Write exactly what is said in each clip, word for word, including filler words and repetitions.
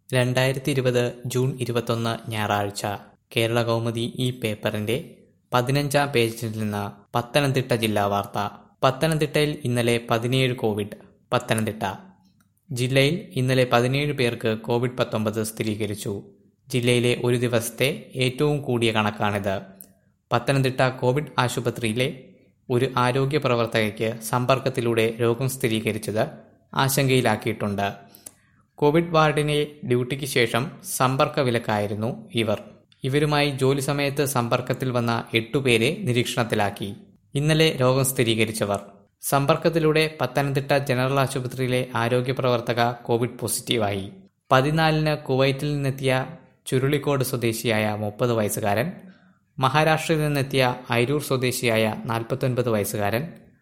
രണ്ടായിരത്തി ഇരുപത് ജൂൺ ഇരുപത്തൊന്ന് ഞായറാഴ്ച കേരളകൗമുദി ഈ പേപ്പറിന്റെ പതിനഞ്ചാം പേജിൽ നിന്ന് പത്തനംതിട്ട ജില്ലാ വാർത്ത. പത്തനംതിട്ടയിൽ ഇന്നലെ പതിനേഴ് കോവിഡ്. പത്തനംതിട്ട ജില്ലയിൽ ഇന്നലെ പതിനേഴ് പേർക്ക് കോവിഡ് പത്തൊമ്പത് സ്ഥിരീകരിച്ചു. ജില്ലയിലെ ഒരു ദിവസത്തെ ഏറ്റവും കൂടിയ കണക്കാണിത്. പത്തനംതിട്ട കോവിഡ് ആശുപത്രിയിലെ ഒരു ആരോഗ്യ പ്രവർത്തകയ്ക്ക് സമ്പർക്കത്തിലൂടെ രോഗം സ്ഥിരീകരിച്ചത് ആശങ്കയിലാക്കിയിട്ടുണ്ട്. കോവിഡ് വാർഡിനെ ഡ്യൂട്ടിക്ക് ശേഷം സമ്പർക്ക വിലക്കായിരുന്നു ഇവർ. ഇവരുമായി ജോലി സമയത്ത് സമ്പർക്കത്തിൽ വന്ന എട്ടുപേരെ നിരീക്ഷണത്തിലാക്കി. ഇന്നലെ രോഗം സ്ഥിരീകരിച്ചവർ സമ്പർക്കത്തിലൂടെ പത്തനംതിട്ട ജനറൽ ആശുപത്രിയിലെ ആരോഗ്യ പ്രവർത്തക കോവിഡ് പോസിറ്റീവായി. പതിനാലിന് കുവൈറ്റിൽ നിന്നെത്തിയ ചുരുളിക്കോട് സ്വദേശിയായ മുപ്പത് വയസ്സുകാരൻ, മഹാരാഷ്ട്രയിൽ നിന്നെത്തിയ ഐരൂർ സ്വദേശിയായ നാൽപ്പത്തൊൻപത് വയസ്സുകാരൻ,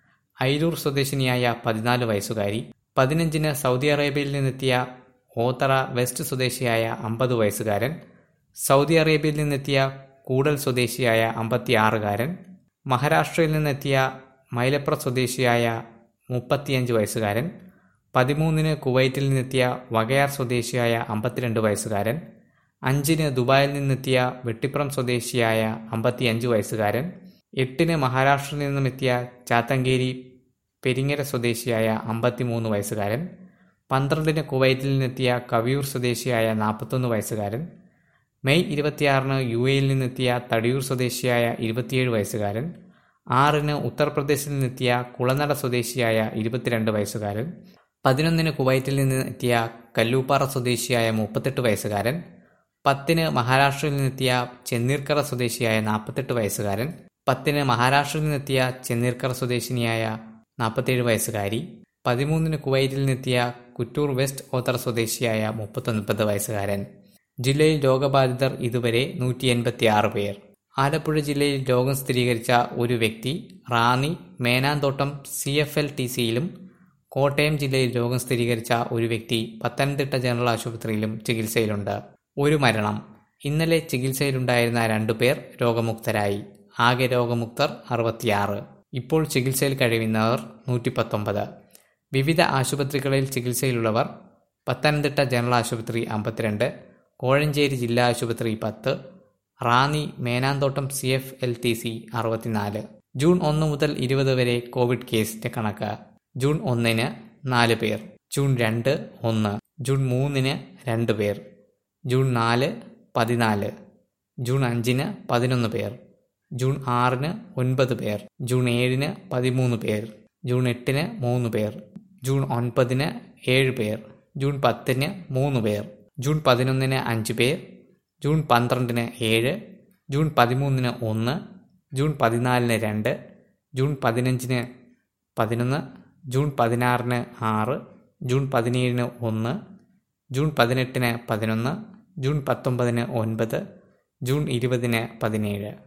ഐരൂർ സ്വദേശിനിയായ പതിനാല് വയസ്സുകാരി, പതിനഞ്ചിന് സൗദി അറേബ്യയിൽ നിന്നെത്തിയ ഓത്തറ വെസ്റ്റ് സ്വദേശിയായ അമ്പത് വയസ്സുകാരൻ, സൗദി അറേബ്യയിൽ നിന്നെത്തിയ കൂടൽ സ്വദേശിയായ അമ്പത്തിയാറുകാരൻ, മഹാരാഷ്ട്രയിൽ നിന്നെത്തിയ മൈലപ്ര സ്വദേശിയായ മുപ്പത്തിയഞ്ച് വയസ്സുകാരൻ, പതിമൂന്നിന് കുവൈറ്റിൽ നിന്നെത്തിയ വകയാർ സ്വദേശിയായ അമ്പത്തിരണ്ട് വയസ്സുകാരൻ, അഞ്ചിന് ദുബായിൽ നിന്നെത്തിയ വെട്ടിപ്പുറം സ്വദേശിയായ അമ്പത്തിയഞ്ച് വയസ്സുകാരൻ, എട്ടിന് മഹാരാഷ്ട്രയിൽ നിന്നുമെത്തിയ ചാത്തങ്കേരി പെരിങ്ങര സ്വദേശിയായ അമ്പത്തിമൂന്ന് വയസ്സുകാരൻ, പന്ത്രണ്ടിന് കുവൈറ്റിൽ നിന്നെത്തിയ കവിയൂർ സ്വദേശിയായ നാൽപ്പത്തൊന്ന് വയസ്സുകാരൻ, മെയ് ഇരുപത്തിയാറിന് യു എയിൽ നിന്നെത്തിയ തടിയൂർ സ്വദേശിയായ ഇരുപത്തിയേഴ് വയസ്സുകാരൻ, ആറിന് ഉത്തർപ്രദേശിൽ നിന്നെത്തിയ കുളനട സ്വദേശിയായ ഇരുപത്തിരണ്ട് വയസ്സുകാരൻ, പതിനൊന്നിന് കുവൈറ്റിൽ നിന്ന് എത്തിയ കല്ലൂപ്പാറ സ്വദേശിയായ മുപ്പത്തെട്ട് വയസ്സുകാരൻ, പത്തിന് മഹാരാഷ്ട്രയിൽ നിന്നെത്തിയ ചെന്നീർക്കര സ്വദേശിയായ നാൽപ്പത്തെട്ട് വയസ്സുകാരൻ, പത്തിന് മഹാരാഷ്ട്രയിൽ നിന്നെത്തിയ ചെന്നീർക്കര സ്വദേശിനിയായ നാൽപ്പത്തേഴ് വയസ്സുകാരി, പതിമൂന്നിന് കുവൈറ്റിൽ നിന്നെത്തിയ കുറ്റൂർ വെസ്റ്റ് ഓത്തറ സ്വദേശിയായ മുപ്പത്തൊൻപത് വയസ്സുകാരൻ. ജില്ലയിൽ രോഗബാധിതർ ഇതുവരെ നൂറ്റി എൺപത്തി ആറ് പേർ. ആലപ്പുഴ ജില്ലയിൽ രോഗം സ്ഥിരീകരിച്ച ഒരു വ്യക്തി Ranni Menamthottam C F L T സിയിലും, കോട്ടയം ജില്ലയിൽ രോഗം സ്ഥിരീകരിച്ച ഒരു വ്യക്തി പത്തനംതിട്ട ജനറൽ ആശുപത്രിയിലും ചികിത്സയിലുണ്ട്. ഒരു മരണം. ഇന്നലെ ചികിത്സയിലുണ്ടായിരുന്ന രണ്ടുപേർ രോഗമുക്തരായി. ആകെ രോഗമുക്തർ അറുപത്തിയാറ്. ഇപ്പോൾ ചികിത്സയിൽ കഴിയുന്നവർ നൂറ്റി പത്തൊമ്പത്. വിവിധ ആശുപത്രികളിൽ ചികിത്സയിലുള്ളവർ: പത്തനംതിട്ട ജനറൽ ആശുപത്രി അമ്പത്തിരണ്ട്, കോഴഞ്ചേരി ജില്ലാ ആശുപത്രി പത്ത്, Ranni Menamthottam C F L T C അറുപത്തിനാല്. ജൂൺ ഒന്ന് മുതൽ ഇരുപത് വരെ കോവിഡ് കേസിന്റെ കണക്ക്: ജൂൺ ഒന്നിന് നാല് പേർ, ജൂൺ രണ്ട് ഒന്ന്, ജൂൺ മൂന്നിന് രണ്ട് പേർ, ജൂൺ നാല് പതിനാല്, ജൂൺ അഞ്ചിന് പതിനൊന്ന് പേർ, ജൂൺ ആറിന് ഒൻപത് പേർ, ജൂൺ ഏഴിന് പതിമൂന്ന് പേർ, ജൂൺ എട്ടിന് മൂന്ന് പേർ, ജൂൺ ഒൻപതിന് ഏഴ് പേർ, ജൂൺ പത്തിന് മൂന്ന് പേർ, ജൂൺ പതിനൊന്നിന് അഞ്ച് പേർ, ജൂൺ പന്ത്രണ്ടിന് ഏഴ്, ജൂൺ പതിമൂന്നിന് ഒന്ന്, ജൂൺ പതിനാലിന് രണ്ട്, ജൂൺ പതിനഞ്ചിന് പതിനൊന്ന്, ജൂൺ പതിനാറിന് ആറ്, ജൂൺ പതിനേഴിന് ഒന്ന്, ജൂൺ പതിനെട്ടിന് പതിനൊന്ന്, ജൂൺ പത്തൊമ്പതിന് ഒൻപത്, ജൂൺ ഇരുപതിന് പതിനേഴ്.